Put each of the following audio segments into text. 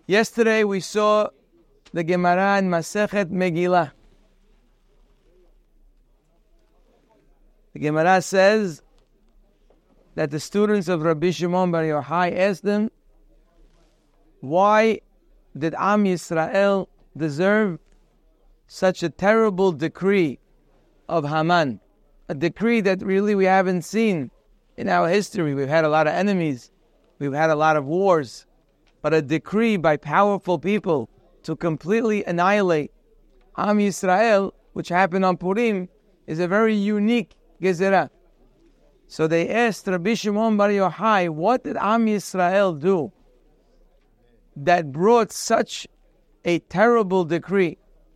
Yesterday we saw the Gemara in Masechet Megillah. The Gemara says that the students of Rabbi Shimon Bar Yochai asked them, why did Am Yisrael deserve such a terrible decree of Haman? A decree that really we haven't seen in our history. We've had a lot of enemies. We've had a lot of wars. But a decree by powerful people to completely annihilate Am Yisrael, which happened on Purim, is a very unique gezerah. So they asked Rabbi Shimon Bar Yochai, what did Am Yisrael do that brought such a terrible decree?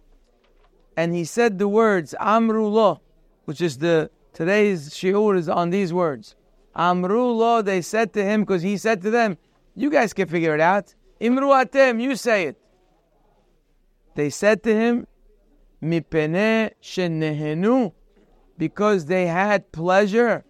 And he said the words, Amru lo, which is today's shiur is on these words. Amru lo, they said to him, because he said to them, you guys can figure it out. Imru atem, you say it. They said to him, Mipene shenehenu, because they had pleasure.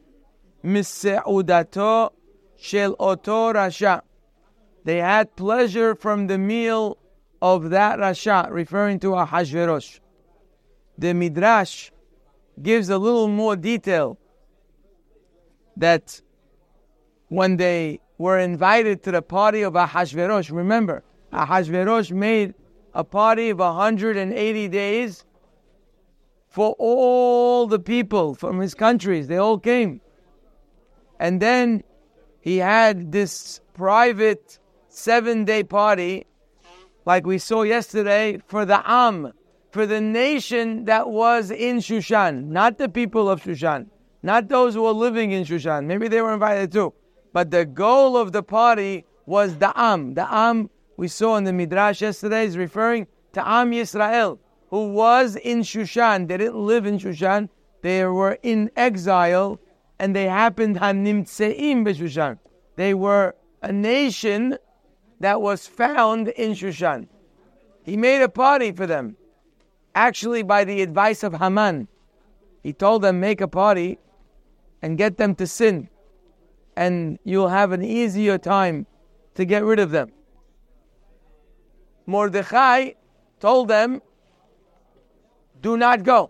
Miseudato shel oto rasha. They had pleasure from the meal of that rasha, referring to Ahashverosh. The Midrash gives a little more detail that when they were invited to the party of Ahashverosh, remember, Ahashverosh made a party of 180 days for all the people from his countries. They all came. And then he had this private 7-day party, like we saw yesterday, for the Am, for the nation that was in Shushan, not the people of Shushan, not those who were living in Shushan. Maybe they were invited too. But the goal of the party was the Am. The Am we saw in the Midrash yesterday is referring to Am Yisrael, who was in Shushan. They didn't live in Shushan. They were in exile, and they happened hanimtseim b'Shushan. They were a nation that was found in Shushan. He made a party for them, actually by the advice of Haman. He told them, make a party and get them to sin, and you'll have an easier time to get rid of them. Mordechai told them, do not go.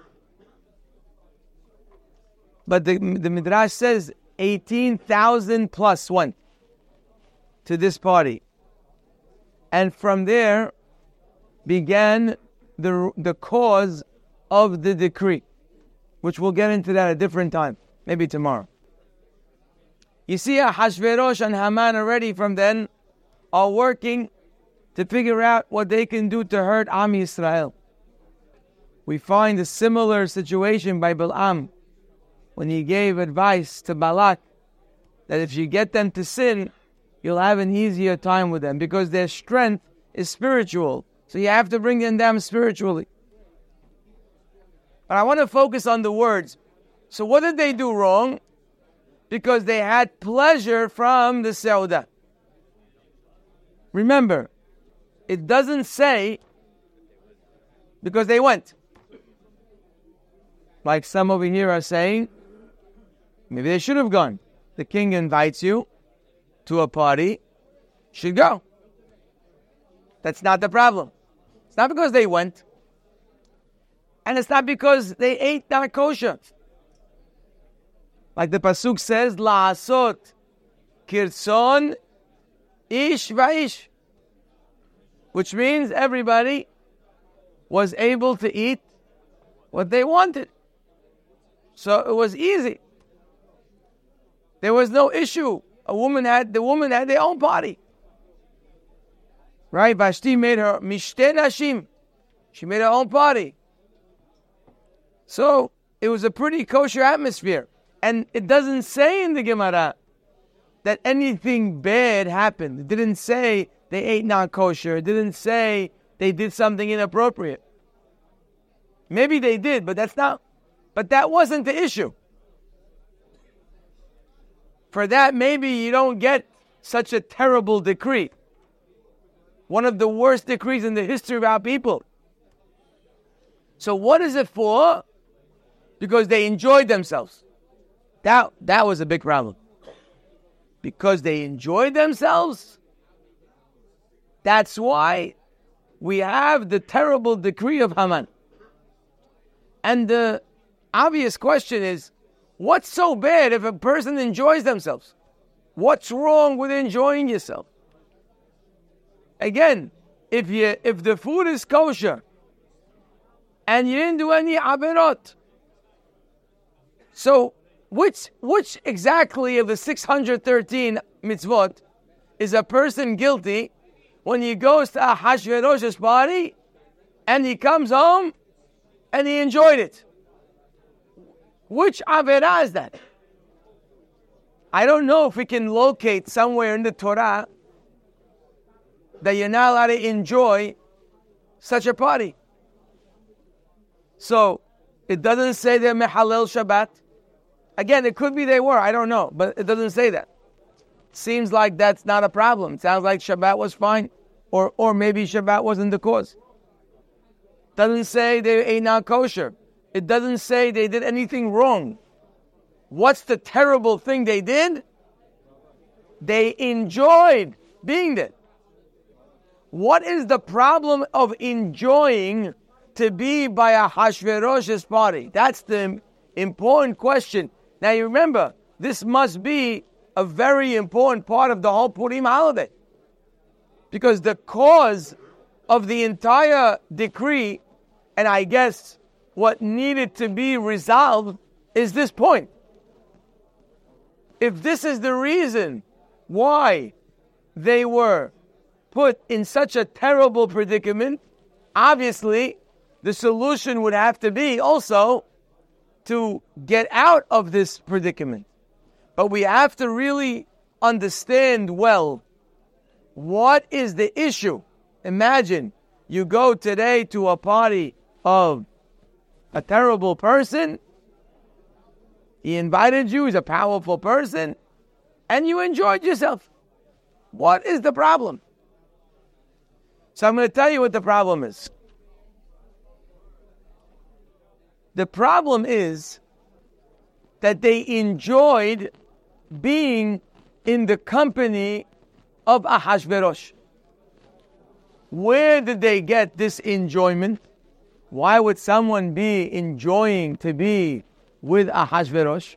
But the Midrash says 18,000 plus went to this party. And from there began the cause of the decree, which we'll get into that at a different time, maybe tomorrow. You see, Ahashverosh and Haman already from then are working to figure out what they can do to hurt Am Yisrael. We find a similar situation by Balaam when he gave advice to Balak that if you get them to sin, you'll have an easier time with them because their strength is spiritual. So you have to bring them down spiritually. But I want to focus on the words. So what did they do wrong? Because they had pleasure from the Seudah. Remember, it doesn't say because they went. Like some over here are saying, maybe they should have gone. The king invites you to a party, you should go. That's not the problem. It's not because they went. And it's not because they ate not kosher. Like the pasuk says, la'asot kirson ish va'ish, which means everybody was able to eat what they wanted. So it was easy. There was no issue. The woman had their own party. Right? Vashti made her mishte nashim. She made her own party. So it was a pretty kosher atmosphere. And it doesn't say in the Gemara that anything bad happened. It didn't say they ate non-kosher. It didn't say they did something inappropriate. Maybe they did, but that wasn't the issue. For that, maybe you don't get such a terrible decree. One of the worst decrees in the history of our people. So what is it for? Because they enjoyed themselves. That was a big problem. Because they enjoyed themselves? That's why we have the terrible decree of Haman. And the obvious question is, what's so bad if a person enjoys themselves? What's wrong with enjoying yourself? Again, if the food is kosher and you didn't do any averot, so which exactly of the 613 mitzvot is a person guilty when he goes to Ahashverosh's party and he comes home and he enjoyed it? Which averah is that? I don't know if we can locate somewhere in the Torah that you're not allowed to enjoy such a party. So, it doesn't say they're mehalel Shabbat. Again, it could be they were, I don't know, but it doesn't say that. Seems like that's not a problem. It sounds like Shabbat was fine, or maybe Shabbat wasn't the cause. Doesn't say they ate not kosher. It doesn't say they did anything wrong. What's the terrible thing they did? They enjoyed being there. What is the problem of enjoying to be by Ahashverosh's party? That's the important question. Now you remember, this must be a very important part of the whole Purim holiday. Because the cause of the entire decree, and I guess what needed to be resolved, is this point. If this is the reason why they were put in such a terrible predicament, obviously the solution would have to be also to get out of this predicament. But we have to really understand well, what is the issue? Imagine you go today to a party of a terrible person. He invited you, he's a powerful person, and you enjoyed yourself. What is the problem? So I'm going to tell you what the problem is. The problem is that they enjoyed being in the company of Ahashverosh. Where did they get this enjoyment? Why would someone be enjoying to be with Ahashverosh?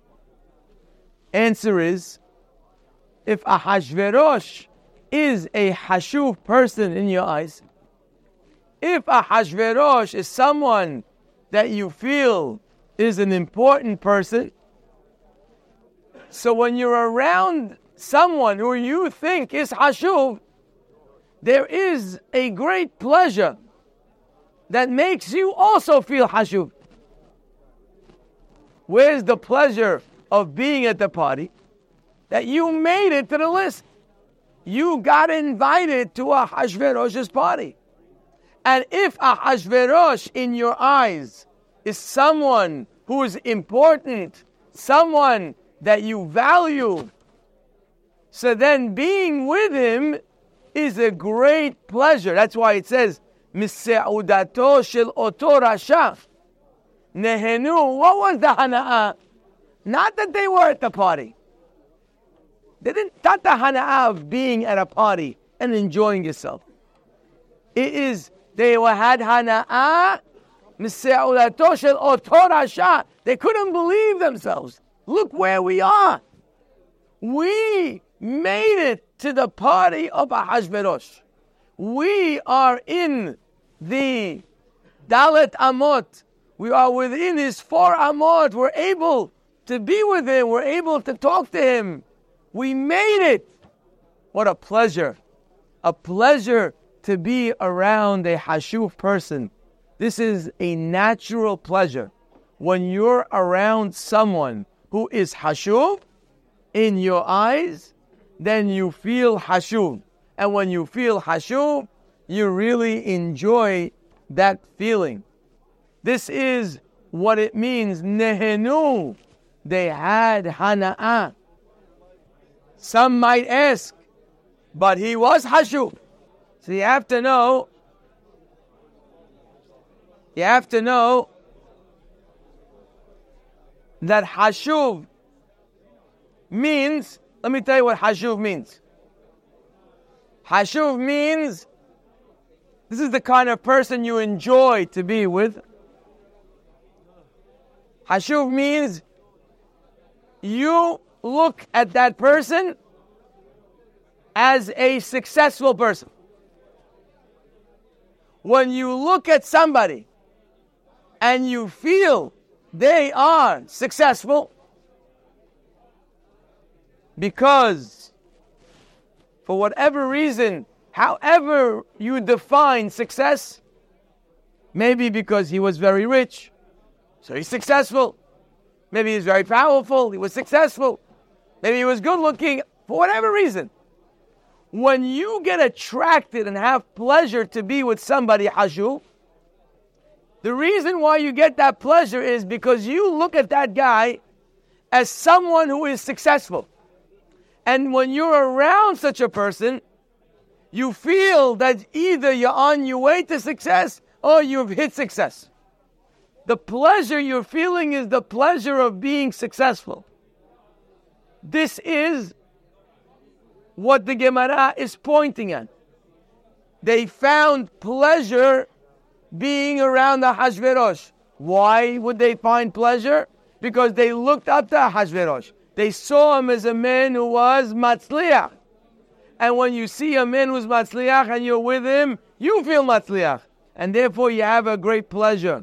Answer is, if Ahashverosh is a hashuv person in your eyes, if Ahashverosh is someone that you feel is an important person, so when you're around someone who you think is hashuv, there is a great pleasure that makes you also feel hashuv. Where's the pleasure of being at the party? That you made it to the list. You got invited to Ahashverosh's party. And if Ahashverosh in your eyes is someone who is important, someone that you value, so then being with him is a great pleasure. That's why it says, Mis'eudato shel oto rasha nehenu. What was the hana'ah? Not that they were at the party. They didn't, not the hana'ah of being at a party and enjoying yourself. It is, they had hana'ah, Mis'eudato shel oto rasha. They couldn't believe themselves. Look where we are. We made it to the party of Ahashverosh. We are in the Dalet Amot. We are within his 4 Amot. We're able to be with him. We're able to talk to him. We made it. What a pleasure. A pleasure to be around a hashuv person. This is a natural pleasure. When you're around someone who is hashuv in your eyes, then you feel hashuv. And when you feel hashuv, you really enjoy that feeling. This is what it means, nehenu. They had hana'ah. Some might ask, but he was hashuv. So you have to know that hashuv means, let me tell you what hashuv means. Hashuv means this is the kind of person you enjoy to be with. Hashuv means you look at that person as a successful person. When you look at somebody and you feel they are successful because for whatever reason, however you define success, maybe because he was very rich, so he's successful. Maybe he's very powerful, he was successful. Maybe he was good looking, for whatever reason. When you get attracted and have pleasure to be with somebody, Hashuv, the reason why you get that pleasure is because you look at that guy as someone who is successful. And when you're around such a person, you feel that either you're on your way to success or you've hit success. The pleasure you're feeling is the pleasure of being successful. This is what the Gemara is pointing at. They found pleasure being around Ahashverosh. Why would they find pleasure? Because they looked up to Ahashverosh. They saw him as a man who was matzliach. And when you see a man who's matzliach and you're with him, you feel matzliach. And therefore you have a great pleasure.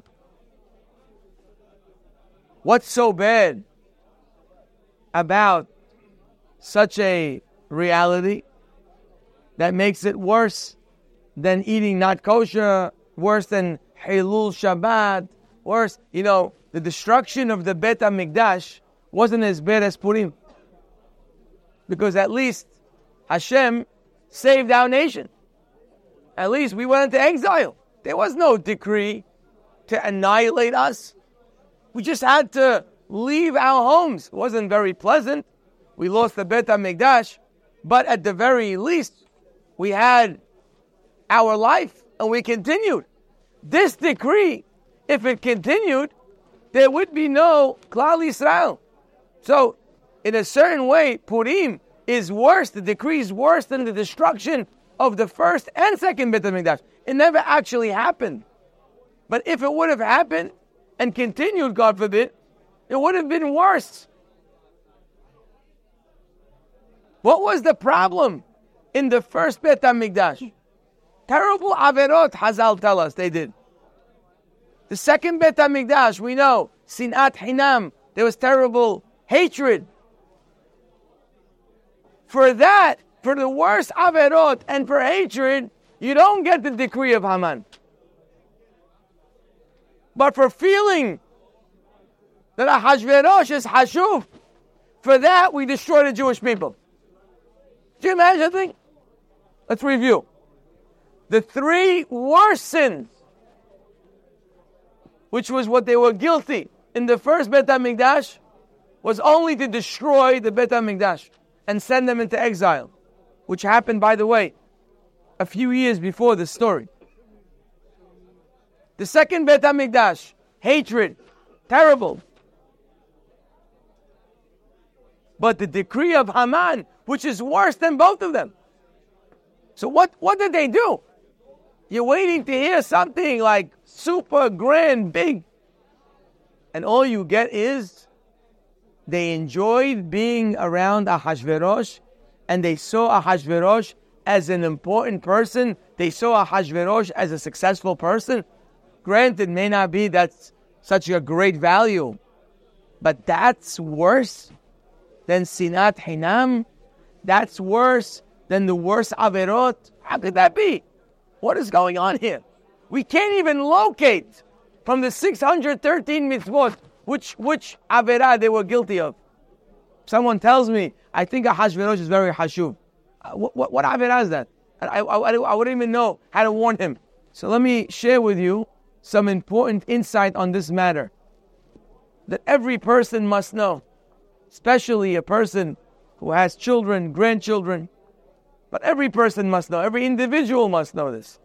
What's so bad about such a reality that makes it worse than eating not kosher, worse than Hilul Shabbat, worse, the destruction of the Bet HaMikdash wasn't as bad as Purim. Because at least Hashem saved our nation. At least we went into exile. There was no decree to annihilate us. We just had to leave our homes. It wasn't very pleasant. We lost the Bet HaMikdash. But at the very least, we had our life and we continued. This decree, if it continued, there would be no Klal Yisrael. So, in a certain way, Purim is worse. The decree is worse than the destruction of the first and second Bet HaMikdash. It never actually happened. But if it would have happened and continued, God forbid, it would have been worse. What was the problem in the first Bet HaMikdash? Terrible averot, Hazal tell us they did. The second Bet HaMikdash, we know, Sinat Hinam, there was terrible hatred. For that, for the worst averot and for hatred, you don't get the decree of Haman. But for feeling that Ahashverosh is Hashuv, for that we destroy the Jewish people. Do you imagine that thing? Let's review. The three worst sins, which was what they were guilty in the first Bet HaMikdash, was only to destroy the Bet HaMikdash and send them into exile, which happened, by the way, a few years before this story. The second Bet HaMikdash, hatred, terrible. But the decree of Haman, which is worse than both of them. So what did they do? You're waiting to hear something like super grand, big. And all you get is they enjoyed being around Ahashverosh and they saw Ahashverosh as an important person. They saw Ahashverosh as a successful person. Granted, may not be that's such a great value, but that's worse than Sinat Hinam. That's worse than the worst Averot. How could that be? What is going on here? We can't even locate from the 613 mitzvot which Averah they were guilty of. Someone tells me, I think Ahashverosh is very Hashuv. What Averah is that? I wouldn't even know how to warn him. So let me share with you some important insight on this matter that every person must know, especially a person who has children, grandchildren. But every person must know, every individual must know this.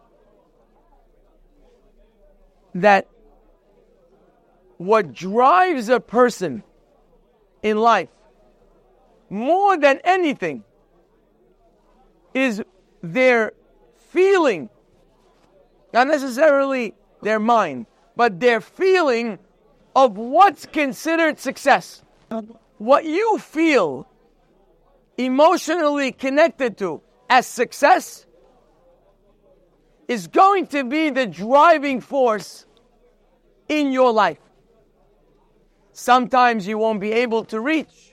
That what drives a person in life more than anything is their feeling, not necessarily their mind, but their feeling of what's considered success. What you feel emotionally connected to as success is going to be the driving force in your life. Sometimes you won't be able to reach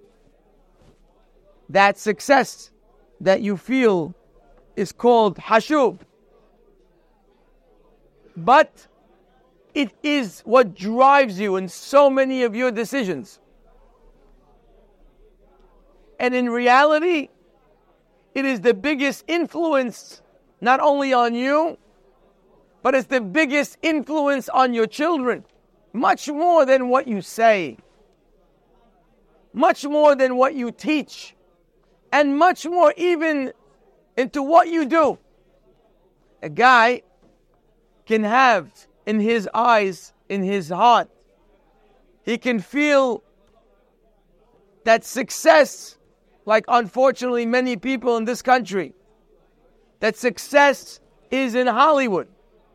that success that you feel is called hashub. But it is what drives you in so many of your decisions. And in reality, it is the biggest influence not only on you, but it's the biggest influence on your children. Much more than what you say. Much more than what you teach. And much more even into what you do. A guy can have in his eyes, in his heart, he can feel that success, like unfortunately many people in this country, that success is in Hollywood.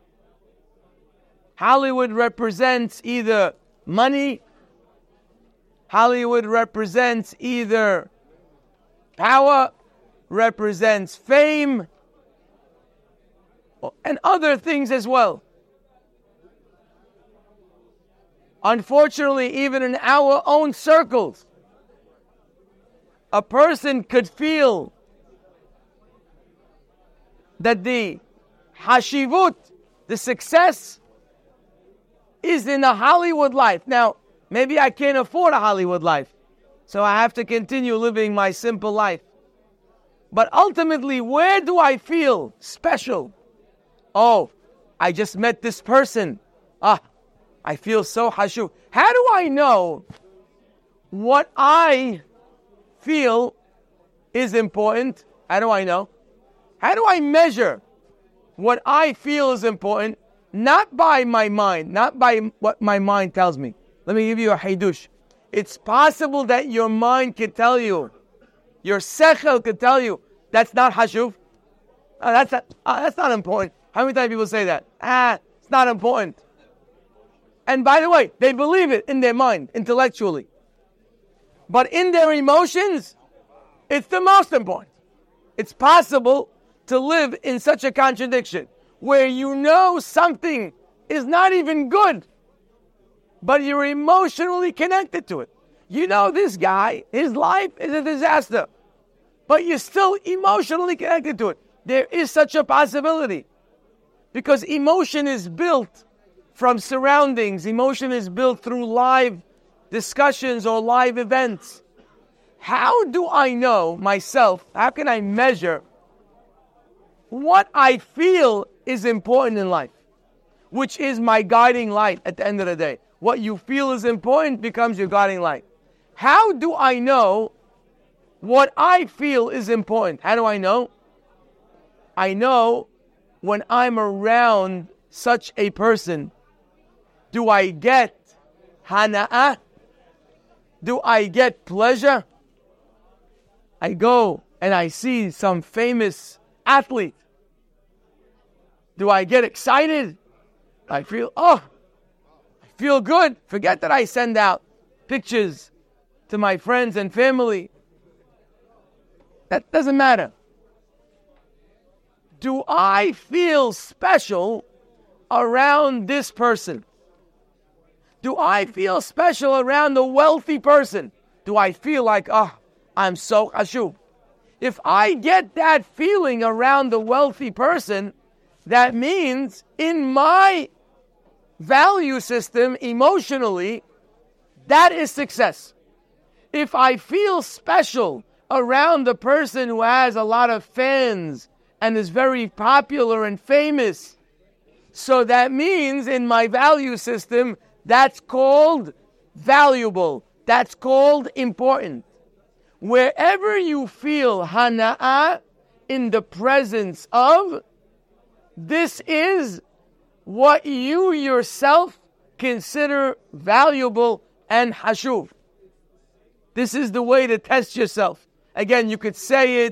Hollywood represents either money, Hollywood represents either power, represents fame, and other things as well. Unfortunately, even in our own circles, a person could feel that the hashivut, the success, is in a Hollywood life. Now, maybe I can't afford a Hollywood life, so I have to continue living my simple life. But ultimately, where do I feel special? Oh, I just met this person. I feel so hashuv. How do I know what I feel is important? How do I know? How do I measure what I feel is important? Not by my mind, not by what my mind tells me. Let me give you a hidush. It's possible that your mind could tell you, your sechel could tell you, that's not hashuv. That's not important. How many times people say that? It's not important. And by the way, they believe it in their mind, intellectually. But in their emotions, it's the most important. It's possible to live in such a contradiction where you know something is not even good, but you're emotionally connected to it. You know this guy, his life is a disaster, but you're still emotionally connected to it. There is such a possibility because emotion is built from surroundings. Emotion is built through live discussions or live events. How do I know myself? How can I measure what I feel is important in life, which is my guiding light at the end of the day? What you feel is important becomes your guiding light. How do I know what I feel is important? How do I know? I know when I'm around such a person. Do I get hana'ah? Do I get pleasure? I go and I see some famous athlete. Do I get excited? I feel good. Forget that I send out pictures to my friends and family. That doesn't matter. Do I feel special around this person? Do I feel special around a wealthy person? Do I feel like, I'm so hashuv? If I get that feeling around the wealthy person, that means in my value system, emotionally, that is success. If I feel special around the person who has a lot of fans and is very popular and famous, so that means in my value system, that's called valuable. That's called important. Wherever you feel hana'ah in the presence of, this is what you yourself consider valuable and hashuv. This is the way to test yourself. Again, you could say it,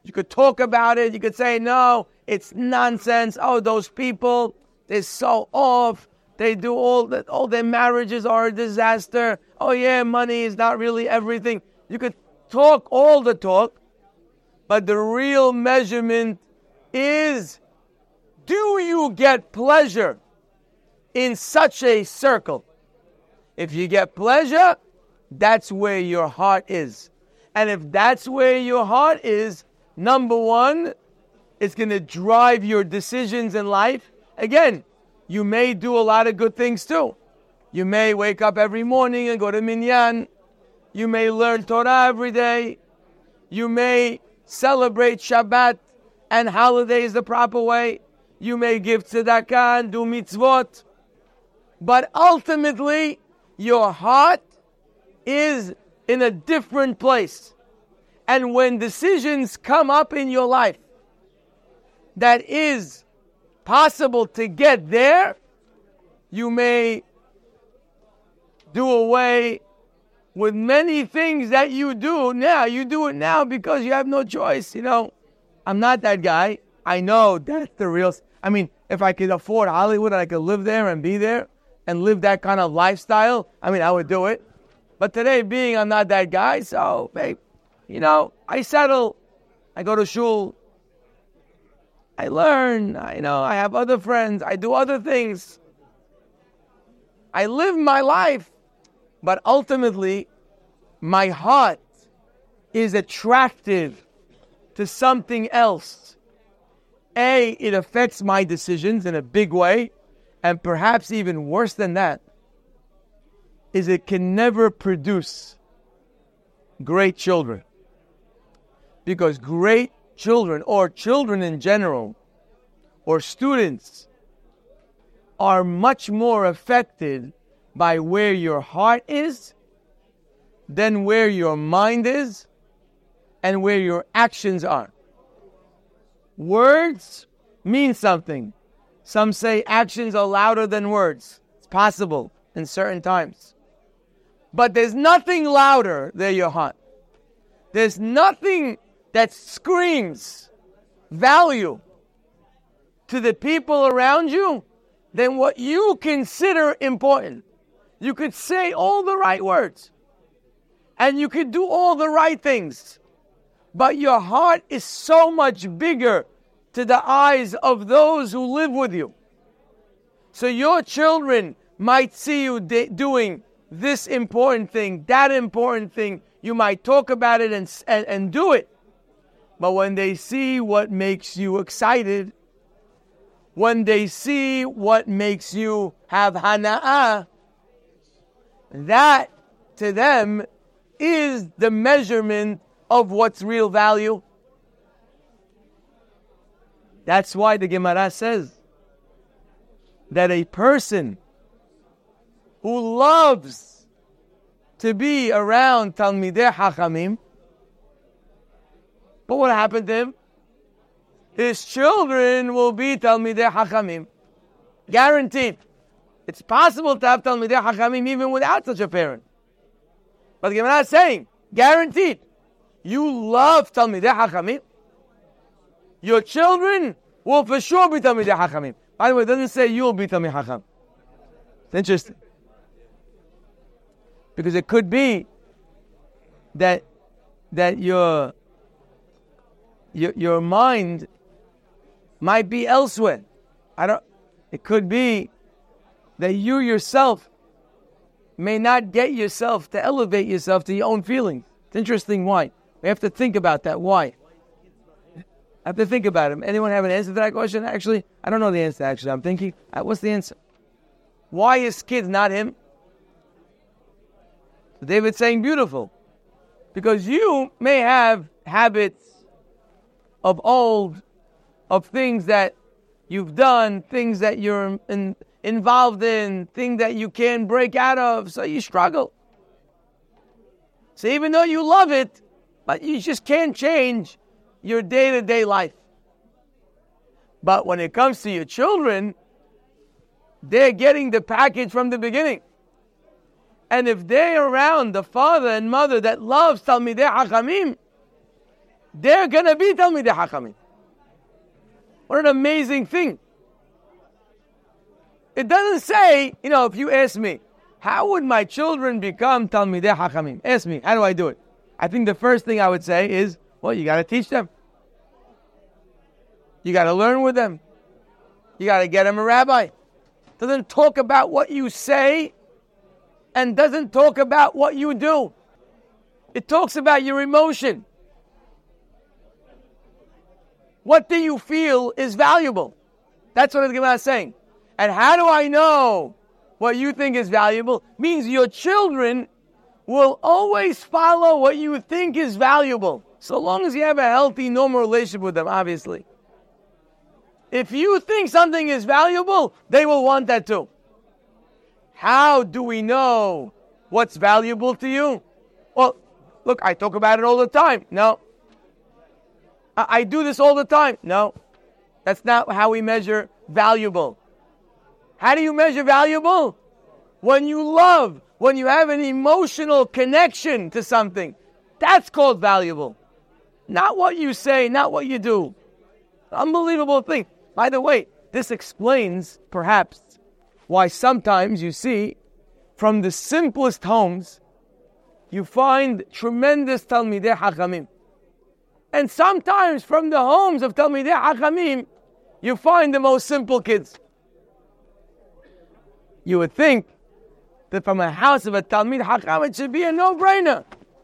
You could talk about it. You could say, no, it's nonsense. Oh, those people, they're so off. They do all their marriages are a disaster. Oh yeah, money is not really everything. You could talk all the talk, but the real measurement is, do you get pleasure in such a circle? If you get pleasure, that's where your heart is. And if that's where your heart is, number one, it's going to drive your decisions in life. Again, you may do a lot of good things too. You may wake up every morning and go to minyan. You may learn Torah every day. You may celebrate Shabbat and holidays the proper way. You may give tzedakah and do mitzvot. But ultimately, your heart is in a different place. And when decisions come up in your life that is possible to get there, you may do away with many things that you do now. You do it now because you have no choice. You know, I'm not that guy. I know that's the real... I mean, if I could afford Hollywood and I could live there and be there and live that kind of lifestyle, I mean, I would do it. But today, being I'm not that guy, so, babe, you know, I settle. I go to shul. I learn. I have other friends. I do other things. I live my life. But ultimately, my heart is attracted to something else. It affects my decisions in a big way. And perhaps even worse than that, is it can never produce great children. Because great children, or children in general, or students, are much more affected by where your heart is than where your mind is and where your actions are. Words mean something. Some say actions are louder than words. It's possible in certain times. But there's nothing louder than your heart. There's nothing that screams value to the people around you than what you consider important. You could say all the right words, and you could do all the right things, but your heart is so much bigger to the eyes of those who live with you. So your children might see you doing this important thing, that important thing. You might talk about it and do it. But when they see what makes you excited, when they see what makes you have hana'ah, that to them is the measurement of what's real value. That's why the Gemara says that a person who loves to be around Talmidei Chachamim, but what happened to him? His children will be Talmidei Chachamim. Guaranteed. It's possible to have Talmidei Chachamim even without such a parent. But the Gemara is saying, guaranteed. You love Talmidei Chachamim, your children will for sure be Talmidei Chachamim. By the way, it doesn't say you'll be Talmidei Chacham. It's interesting. Because it could be that your mind might be elsewhere. It could be that you yourself may not get yourself to elevate yourself to your own feelings. It's interesting why. We have to think about that. Why? I have to think about it. Anyone have an answer to that question? Actually, I don't know the answer, actually. I'm thinking, what's the answer? Why is kids not him? So David's saying beautiful. Because you may have habits of old, of things that you've done, things that you're involved in, things that you can't break out of, so you struggle. So even though you love it, but you just can't change your day-to-day life. But when it comes to your children, they're getting the package from the beginning. And if they're around the father and mother that loves Talmidei Chachamim, they're going to be Talmidei Chachamim. What an amazing thing. It doesn't say, if you ask me, how would my children become Talmidei Chachamim? Ask me, how do I do it? I think the first thing I would say is, well, you got to teach them. You got to learn with them. You got to get them a rabbi. It doesn't talk about what you say and doesn't talk about what you do. It talks about your emotion. What do you feel is valuable? That's what the Gemara is saying. And how do I know what you think is valuable? Means your children will always follow what you think is valuable. So long as you have a healthy, normal relationship with them, obviously. If you think something is valuable, they will want that too. How do we know what's valuable to you? Well, look, I talk about it all the time. No. I do this all the time. No. That's not how we measure valuable. How do you measure valuable? When you love, when you have an emotional connection to something. That's called valuable. Not what you say, not what you do. Unbelievable thing. By the way, this explains, perhaps, why sometimes you see, from the simplest homes, you find tremendous Talmidei Chachamim. And sometimes from the homes of Talmidei Chachamim, you find the most simple kids. You would think that from a house of a Talmid Chacham, it should be a no-brainer.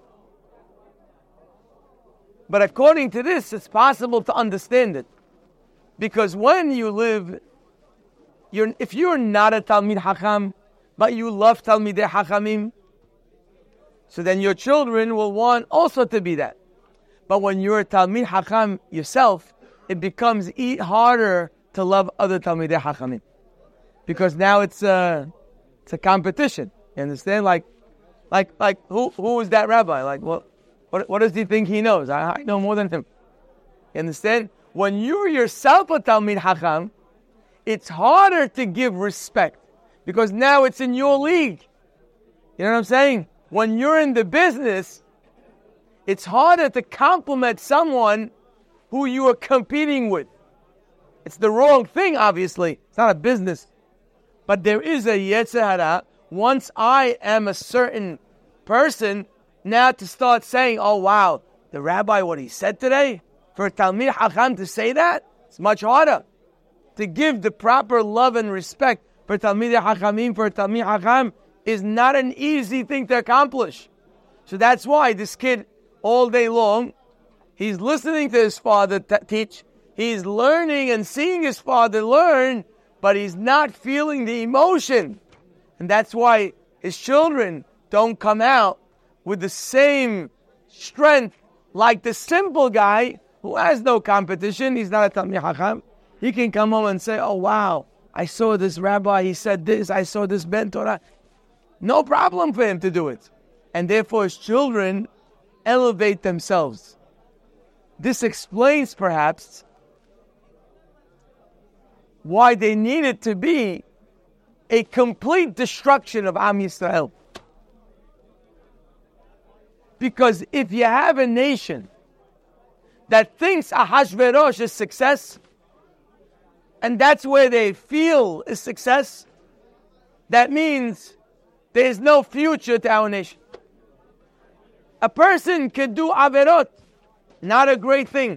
But according to this, it's possible to understand it. Because when you live, if you're not a Talmid Chacham, but you love Talmidei Chachamim, so then your children will want also to be that. But when you're a Talmid Chacham yourself, it becomes harder to love other Talmidei Chachamim. Because now it's a competition. You understand? Like who is that rabbi? Like what does he think he knows? I know more than him. You understand? When you're yourself a Talmid Chacham, it's harder to give respect because now it's in your league. You know what I'm saying? When you're in the business, it's harder to compliment someone who you are competing with. It's the wrong thing, obviously. It's not a business. But there is a Yetzer Hara. Once I am a certain person, now to start saying, oh wow, the rabbi, what he said today? For a Talmid Chacham to say that, it's much harder. To give the proper love and respect for Talmidei Chachamim, for a Talmid Chacham, is not an easy thing to accomplish. So that's why this kid, all day long, he's listening to his father teach, he's learning and seeing his father learn, but he's not feeling the emotion. And that's why his children don't come out with the same strength like the simple guy who has no competition. He's not a Talmid Chacham. He can come home and say, oh wow, I saw this rabbi, he said this, I saw this Ben Torah. No problem for him to do it. And therefore his children elevate themselves. This explains perhaps why they needed to be a complete destruction of Am Yisrael. Because if you have a nation that thinks Ahashverosh is success, and that's where they feel is success, that means there is no future to our nation. A person can do averot, not a great thing.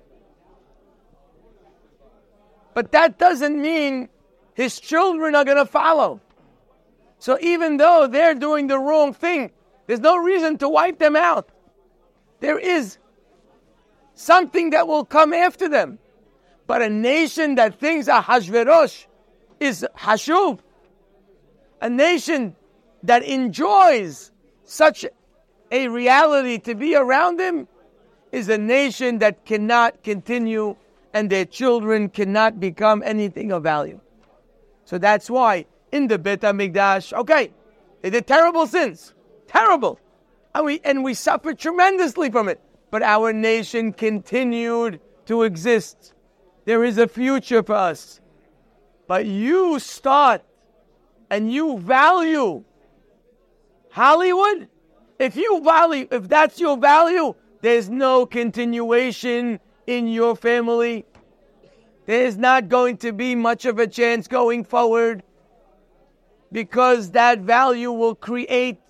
But that doesn't mean his children are going to follow. So even though they're doing the wrong thing, there's no reason to wipe them out. There is something that will come after them. But a nation that thinks Ahashverosh is Hashuv, a nation that enjoys such a reality to be around him, is a nation that cannot continue and their children cannot become anything of value. So that's why in the Beit HaMikdash, okay, they did terrible sins. Terrible. And we suffered tremendously from it. But our nation continued to exist. There is a future for us. But you start and you value Hollywood. If that's your value, there's no continuation in your family. There's not going to be much of a chance going forward, because that value will create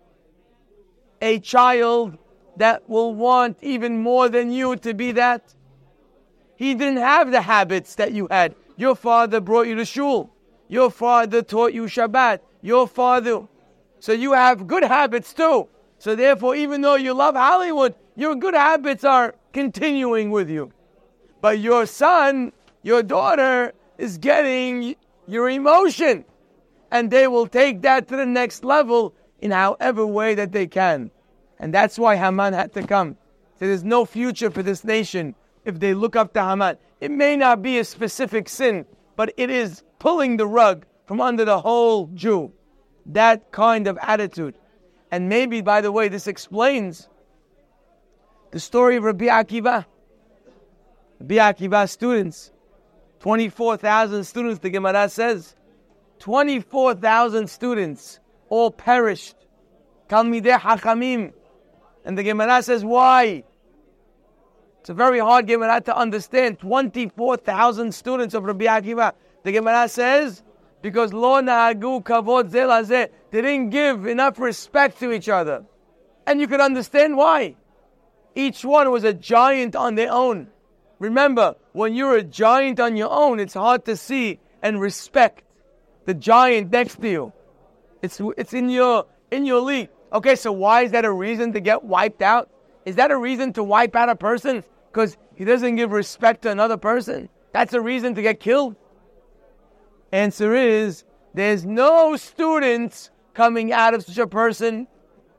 a child that will want even more than you to be that. He didn't have the habits that you had. Your father brought you to shul. Your father taught you Shabbat. Your father. So you have good habits too. So therefore, even though you love Hollywood, your good habits are continuing with you. But your son, your daughter, is getting your emotion. And they will take that to the next level in however way that they can. And that's why Haman had to come. So there's no future for this nation if they look up to Haman. It may not be a specific sin, but it is pulling the rug from under the whole Jew. That kind of attitude. And maybe, by the way, this explains the story of Rabbi Akiva. Rabbi Akiva's students, 24,000 students, the Gemara says. 24,000 students all perished. Talmidei Hachamim. And the Gemara says, why? It's a very hard Gemara to understand. 24,000 students of Rabbi Akiva. The Gemara says, because lo nahagu kavod ze lazeh, they didn't give enough respect to each other. And you can understand why. Each one was a giant on their own. Remember, when you're a giant on your own, it's hard to see and respect the giant next to you. It's in your league. Okay, so why is that a reason to get wiped out? Is that a reason to wipe out a person? Because he doesn't give respect to another person? That's a reason to get killed? Answer is, there's no students coming out of such a person.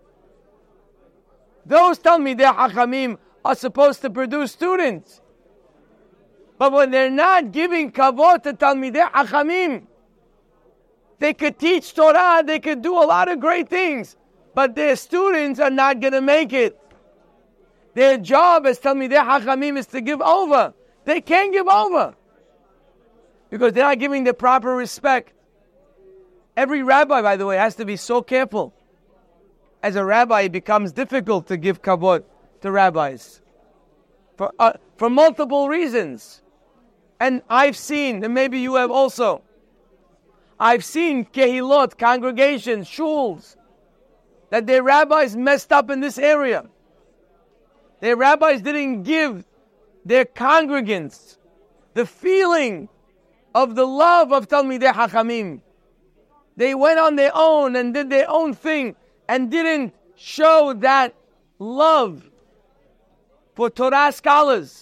Those Talmidei Hachamim are supposed to produce students. But when they're not giving kavod to Talmidei Hachamim, they could teach Torah, they could do a lot of great things, but their students are not going to make it. Their job as Talmidei Hachamim is to give over. They can't give over because they're not giving the proper respect. Every rabbi, by the way, has to be so careful. As a rabbi, it becomes difficult to give kavod to rabbis for multiple reasons. And I've seen, and maybe you have also, I've seen kehilot, congregations, shuls, that their rabbis messed up in this area. Their rabbis didn't give their congregants the feeling of the love of Talmidei Hachamim. They went on their own and did their own thing and didn't show that love for Torah scholars.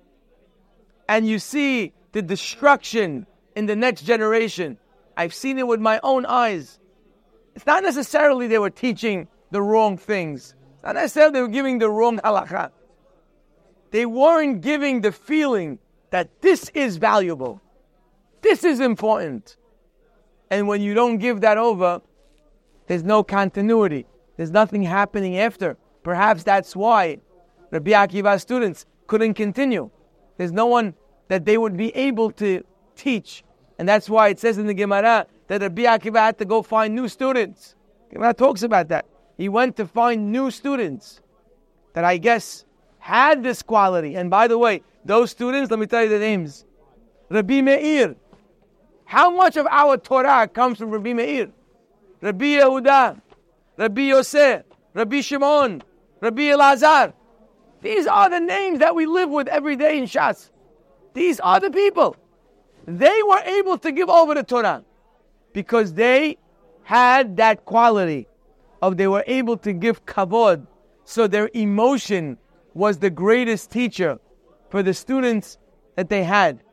And you see the destruction in the next generation. I've seen it with my own eyes. It's not necessarily they were teaching the wrong things. It's not necessarily they were giving the wrong halakha. They weren't giving the feeling that this is valuable. This is important. And when you don't give that over, there's no continuity. There's nothing happening after. Perhaps that's why Rabbi Akiva's students couldn't continue. There's no one that they would be able to teach. And that's why it says in the Gemara that Rabbi Akiva had to go find new students. Gemara talks about that. He went to find new students that I guess had this quality. And by the way, those students, let me tell you the names. Rabbi Meir. How much of our Torah comes from Rabbi Meir? Rabbi Yehuda, Rabbi Yosef, Rabbi Shimon, Rabbi Elazar. These are the names that we live with every day in Shas. These are the people. They were able to give over the Torah because they had that quality of they were able to give kavod. So their emotion was the greatest teacher for the students that they had.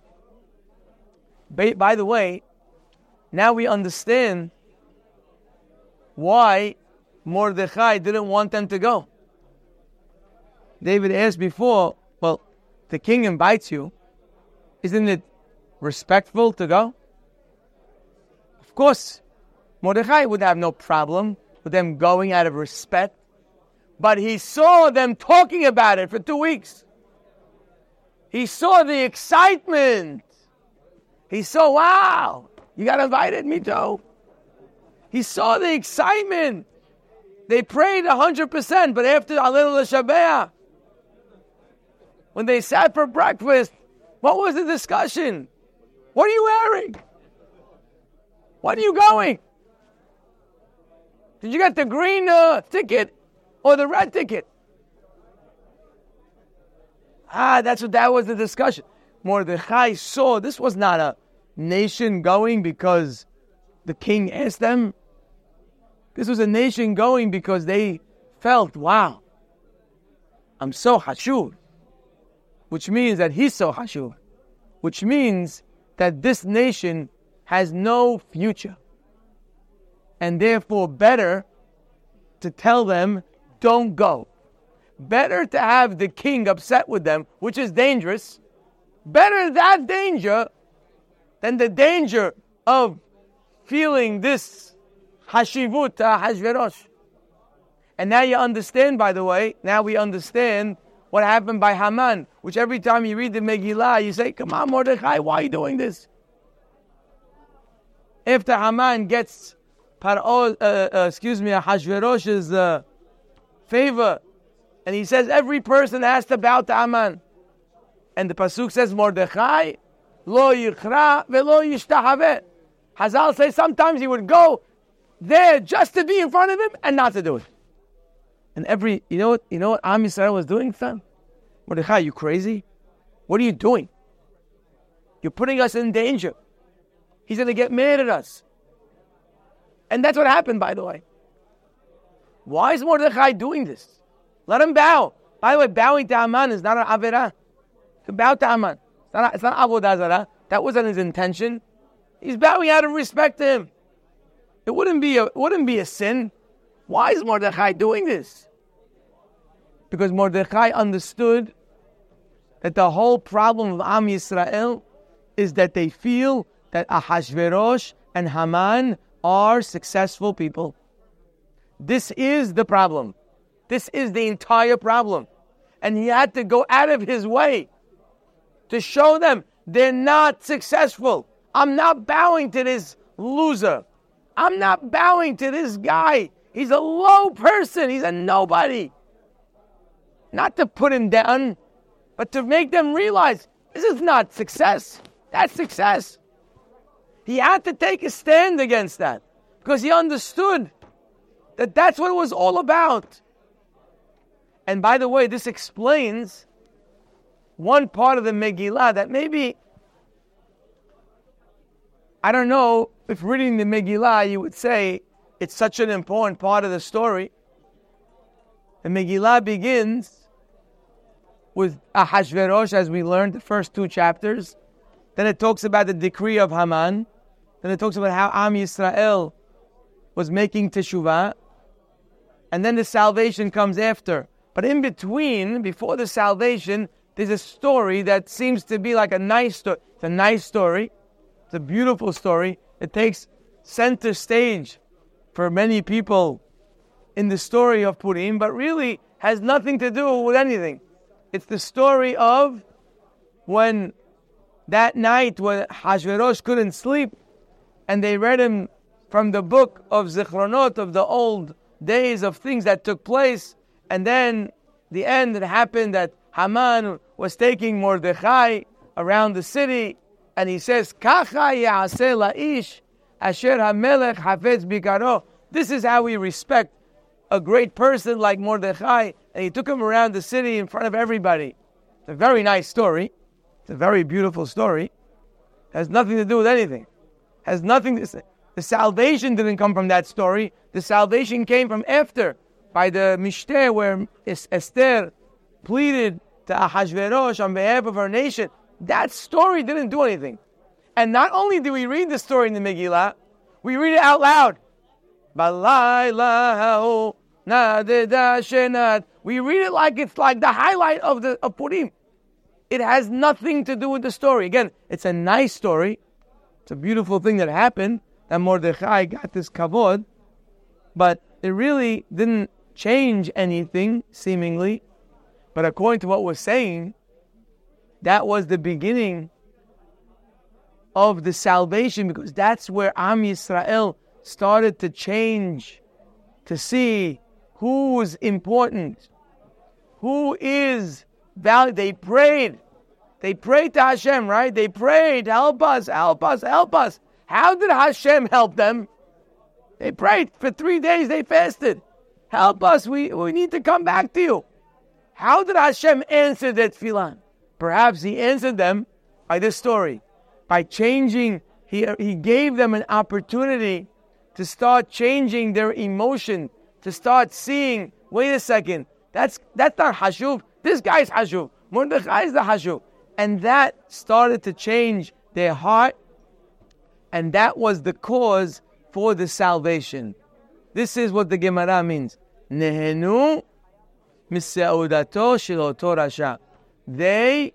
By the way, now we understand why Mordechai didn't want them to go. David asked before, well, the king invites you. Isn't it respectful to go? Of course, Mordechai would have no problem with them going out of respect. But he saw them talking about it for 2 weeks. He saw the excitement. He saw, wow, you got invited? Me too. He saw the excitement. They prayed 100%, but after Alelu L'Shabeach, when they sat for breakfast, what was the discussion? What are you wearing? What are you going? Did you get the green ticket or the red ticket? That was the discussion. Mordechai saw this was not a nation going because the king asked them. This was a nation going because they felt, wow, I'm so hashuv. Which means that he's so hashuv. Which means that this nation has no future. And therefore better to tell them, don't go. Better to have the king upset with them, which is dangerous. Better that danger than the danger of feeling this hashivut Hashverosh. And now you understand, by the way, now we understand what happened by Haman, which every time you read the Megillah, you say, come on, Mordechai, why are you doing this? After Haman gets Hashverosh's favor, and he says every person has to bow to Haman. And the pasuk says Mordechai lo yichra velo yishtahaveh. Hazal says sometimes he would go there just to be in front of him and not to do it. And you know what Am Yisrael was doing, fam? Mordechai, you crazy? What are you doing? You're putting us in danger. He's going to get mad at us. And that's what happened, by the way. Why is Mordechai doing this? Let him bow. By the way, bowing to Haman is not an averah. To bow to Haman. It's not avodah zarah. That wasn't his intention. He's bowing out of respect to him. It wouldn't be a sin. Why is Mordechai doing this? Because Mordechai understood that the whole problem of Am Yisrael is that they feel that Ahashverosh and Haman are successful people. This is the problem. This is the entire problem. And he had to go out of his way to show them they're not successful. I'm not bowing to this loser. I'm not bowing to this guy. He's a low person. He's a nobody. Not to put him down, but to make them realize this is not success. That's success. He had to take a stand against that because he understood that that's what it was all about. And by the way, this explains one part of the Megillah that maybe, I don't know if reading the Megillah you would say it's such an important part of the story. The Megillah begins with Ahashverosh, as we learned the first 2 chapters. Then it talks about the decree of Haman. Then it talks about how Am Yisrael was making teshuvah. And then the salvation comes after. But in between, before the salvation, there's a story that seems to be like a nice story. It's a nice story. It's a beautiful story. It takes center stage for many people in the story of Purim, but really has nothing to do with anything. It's the story of when that night when Hashverosh couldn't sleep and they read him from the book of Zichronot, of the old days of things that took place, and then the end, it happened that Haman was taking Mordechai around the city, and he says, Kacha ya'aseh la'ish asher hamelech hafetz bikaro. This is how we respect a great person like Mordechai, and he took him around the city in front of everybody. It's a very nice story. It's a very beautiful story. It has nothing to do with anything. Has nothing to say. The salvation didn't come from that story. The salvation came from after, by the Mishteh, where Esther pleaded to Ahashverosh on behalf of her nation. That story didn't do anything. And not only do we read the story in the Megillah, we read it out loud. We read it like it's like the highlight of Purim. It has nothing to do with the story. Again, it's a nice story. It's a beautiful thing that happened, that Mordechai got this kavod, but it really didn't change anything, seemingly. But according to what we're saying, that was the beginning of the salvation, because that's where Am Yisrael started to change, to see who's important, who is valued. They prayed. They prayed to Hashem, right? They prayed, help us, help us, help us. How did Hashem help them? They prayed for 3 days, they fasted. Help us, we need to come back to you. How did Hashem answer that tefillah? Perhaps He answered them by this story. By changing, He gave them an opportunity to start changing their emotion, to start seeing, wait a second, that's not Hashuv, this guy's Hashuv, Mordechai is the Hashuv. And that started to change their heart, and that was the cause for the salvation. This is what the Gemara means. Nehenu miseudato shel oto rasha. They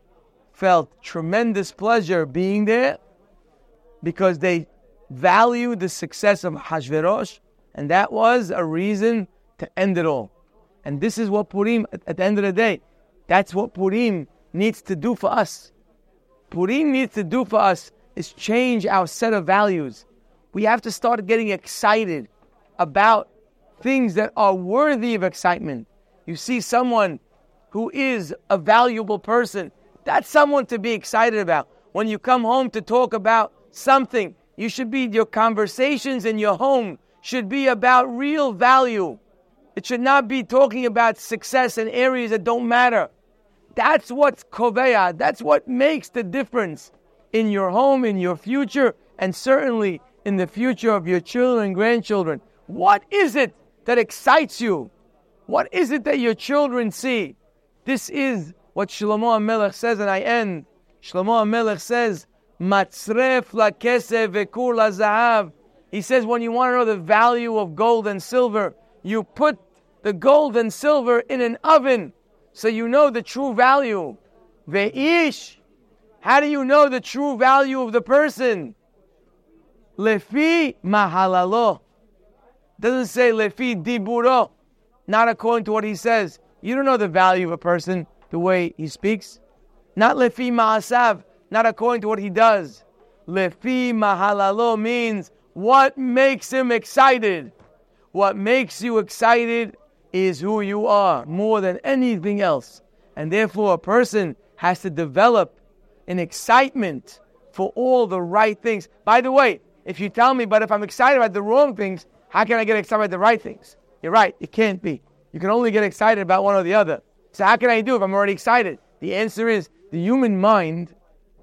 felt tremendous pleasure being there because they valued the success of Hashverosh, and that was a reason to end it all. And this is what Purim, at the end of the day, that's what Purim needs to do for us. Purim needs to do for us is change our set of values. We have to start getting excited about things that are worthy of excitement. You see someone who is a valuable person, that's someone to be excited about. When you come home to talk about something, your conversations in your home should be about real value. It should not be talking about success in areas that don't matter. That's what's koveya. That's what makes the difference in your home, in your future, and certainly in the future of your children and grandchildren. What is it that excites you? What is it that your children see? This is what Shlomo HaMelech says, and I end. Shlomo HaMelech says, Matzref lakesef vekur lazahav. He says, when you want to know the value of gold and silver, you put the gold and silver in an oven, so you know the true value. Ve'ish, how do you know the true value of the person? Lefi mahalalo. Doesn't say lefi diburo, not according to what he says. You don't know the value of a person the way he speaks. Not lefi ma'asav, not according to what he does. Lefi mahalalo means what makes him excited. What makes you excited is who you are more than anything else. And therefore a person has to develop an excitement for all the right things. By the way, if you tell me, but if I'm excited about the wrong things, how can I get excited about the right things? You're right, it can't be. You can only get excited about one or the other. So how can I do if I'm already excited? The answer is the human mind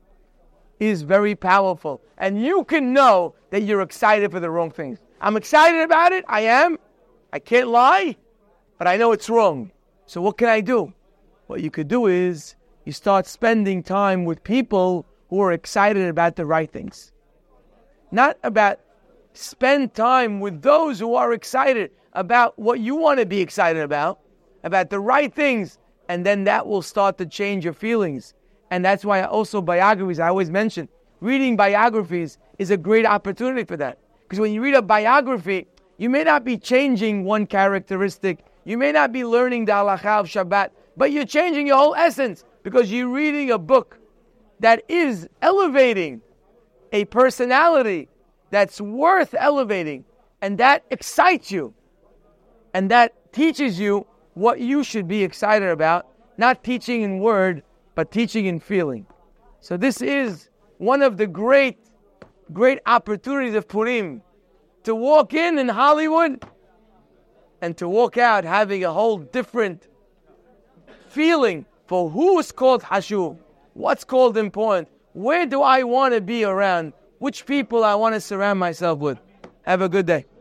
is very powerful. And you can know that you're excited for the wrong things. I'm excited about it, I am. I can't lie, but I know it's wrong. So what can I do? What you could do is you start spending time with people who are excited about the right things. Not about spend time with those who are excited about what you want to be excited about the right things, and then that will start to change your feelings. And that's why also biographies, I always mention, reading biographies is a great opportunity for that. Because when you read a biography, you may not be changing one characteristic, you may not be learning the halakha of Shabbat, but you're changing your whole essence because you're reading a book that is elevating a personality that's worth elevating, and that excites you, and that teaches you what you should be excited about, not teaching in word, but teaching in feeling. So this is one of the great opportunities of Purim, to walk in Hollywood and to walk out having a whole different feeling for who's called Hashuv, what's called important, where do I want to be around, which people I want to surround myself with. Have a good day.